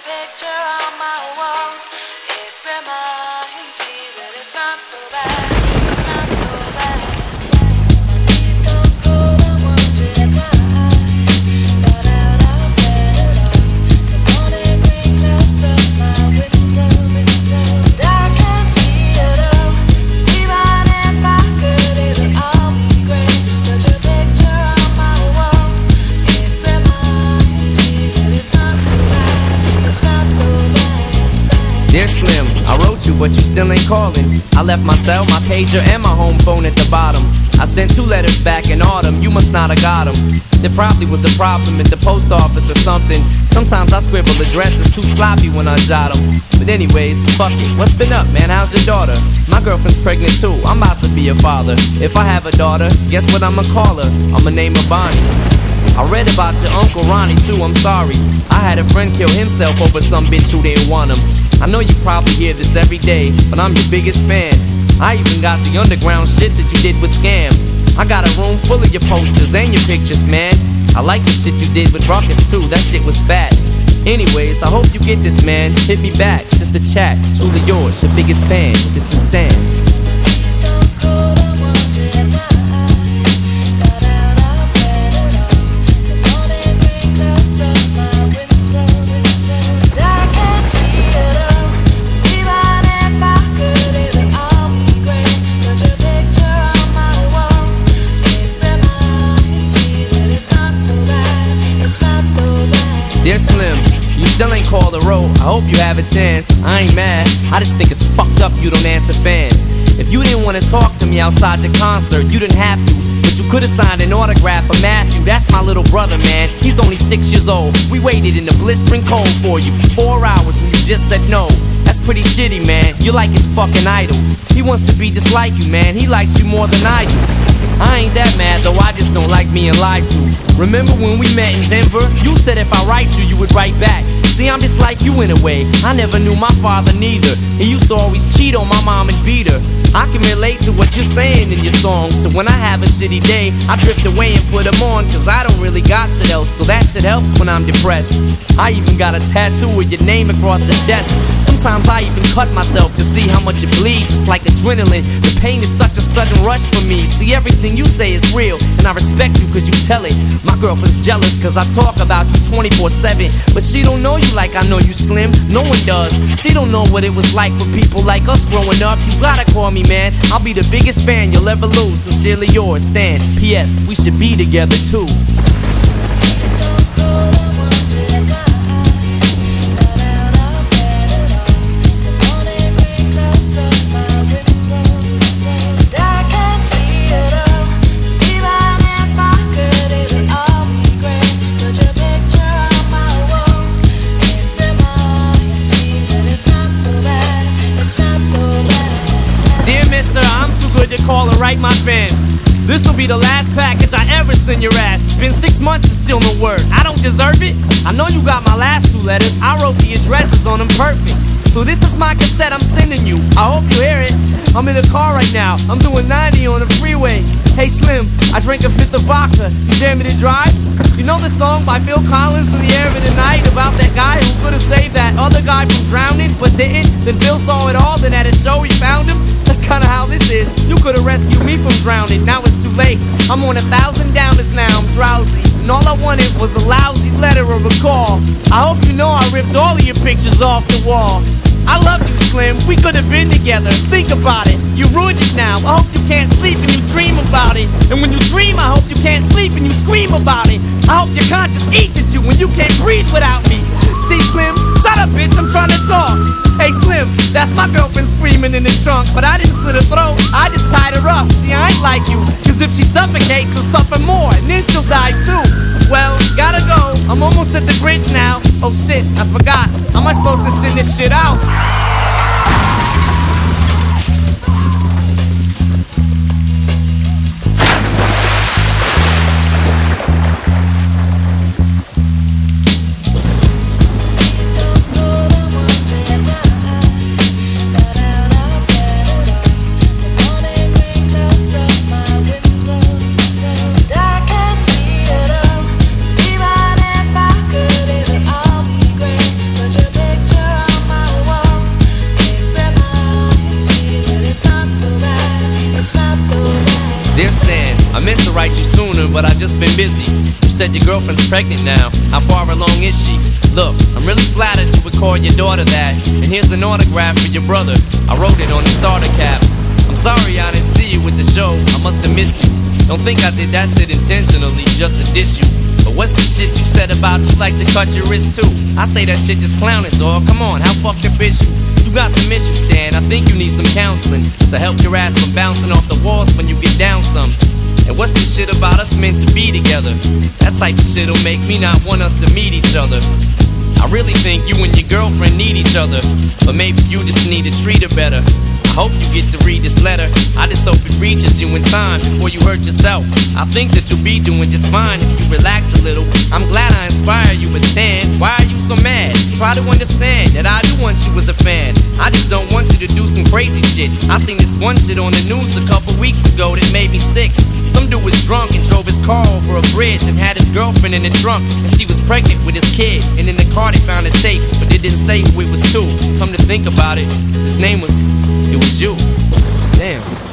picture on my wall. It reminds me that it's not so bad. It's not so bad. My tea's gone cold. I'm wondering why I got out of bed at all. The morning rain clouds up my window, and I can't see it all. Even if I could, it'll all be great. Put your picture on my wall. It reminds me that it's not so bad. It's not so bad. Dear Slim, I wrote you, but you still ain't calling. I left my cell, my pager, and my home phone at the bottom. I sent 2 letters back in autumn, you must not have got them. There probably was a problem at the post office or something. Sometimes I scribble addresses too sloppy when I jot them. But anyways, fuck it, what's been up, man? How's your daughter? My girlfriend's pregnant too, I'm about to be a father. If I have a daughter, guess what I'ma call her? I'ma name her Bonnie. I read about your Uncle Ronnie too, I'm sorry. I had a friend kill himself over some bitch who didn't want him. I know you probably hear this every day, but I'm your biggest fan. I even got the underground shit that you did with Scam. I got a room full of your posters and your pictures, man. I like the shit you did with Ruckus too, that shit was fat. Anyways, I hope you get this, man. Hit me back, just a chat. Truly yours, your biggest fan. This is Stan. Dear Slim, you still ain't called a road. I hope you have a chance. I ain't mad, I just think it's fucked up you don't answer fans. If you didn't want to talk to me outside your concert, you didn't have to, but you could've signed an autograph for Matthew. That's my little brother, man. He's only 6 years old. We waited in the blistering cold for you for 4 hours and you just said no. That's pretty shitty, man. You're like his fucking idol. He wants to be just like you, man. He likes you more than I do. I ain't that mad, though I just don't like being lied to. Remember when we met in Denver? You said if I write you would write back. See, I'm just like you in a way. I never knew my father neither. He used to always cheat on my mom and beat her. I can relate to what you're saying in your songs. So when I have a shitty day, I drift away and put them on, cause I don't really got shit else. So that shit helps when I'm depressed. I even got a tattoo with your name across the chest. Sometimes I even cut myself to see how much it bleeds. It's like adrenaline. The pain is such a sudden rush for me. See, everything you say is real, and I respect you cause you tell it. My girlfriend's jealous cause I talk about you 24/7. But she don't know you like I know you, Slim. No one does. She don't know what it was like for people like us growing up. You gotta call me, man. I'll be the biggest fan you'll ever lose. Sincerely yours, Stan. P.S. We should be together too. To call and write my fans. This'll be the last package I ever send your ass. It's been 6 months and still no word. I don't deserve it. I know you got my last 2 letters. I wrote the addresses on them perfect. So this is my cassette I'm sending you. I hope you hear it. I'm in the car right now. I'm doing 90 on the freeway. Hey Slim, I drank a 5th of vodka. You dare me to drive? You know the song by Phil Collins, In the Air of the Night, about that guy who could have saved that other guy from drowning but didn't? Then Phil saw it all, then at a show he found him. That's kinda how this is. You could've rescued me from drowning, now it's too late. I'm on 1,000 downers now, I'm drowsy. And all I wanted was a lousy letter or a call. I hope you know I ripped all of your pictures off the wall. I love you, Slim, we could've been together. Think about it, you ruined it now. I hope you can't sleep and you dream about it. And when you dream, I hope you can't sleep and you scream about it. I hope your conscience eats at you when you can't breathe without me. See, Slim, shut up, bitch, I'm trying to talk. Hey, Slim, that's my girlfriend screaming in the trunk. But I didn't slit her throat, I just tied her up. See, I ain't like you, cause if she suffocates, she'll suffer more, and then she'll die too. Well, gotta go, I'm almost at the bridge now. Oh shit, I forgot, am I supposed to send this shit out? Put your but I just been busy. You said your girlfriend's pregnant now. How far along is she? Look, I'm really flattered you would call your daughter that. And here's an autograph for your brother. I wrote it on the starter cap. I'm sorry I didn't see you with the show. I must have missed you. Don't think I did that shit intentionally just to diss you. But what's the shit you said about you like to cut your wrist too? I say that shit just clowning, dog. Come on, how fucked up is you? You got some issues, Stan. I think you need some counseling to help your ass from bouncing off the walls when you get down some. And what's the shit about us meant to be together? That type of shit'll make me not want us to meet each other. I really think you and your girlfriend need each other, but maybe you just need to treat her better. I hope you get to read this letter. I just hope it reaches you in time before you hurt yourself. I think that you'll be doing just fine if you relax a little. I'm glad I inspire you, but Stan, why are you so mad? Try to understand that I do want you as a fan. I just don't want you to do some crazy shit. I seen this one shit on the news a couple weeks ago that made me sick. Some dude was drunk and drove his car over a bridge and had his girlfriend in the trunk, and she was pregnant with his kid. And in the car they found a tape, but they didn't say who it was to. Come to think about it, his name was, it was you. Damn.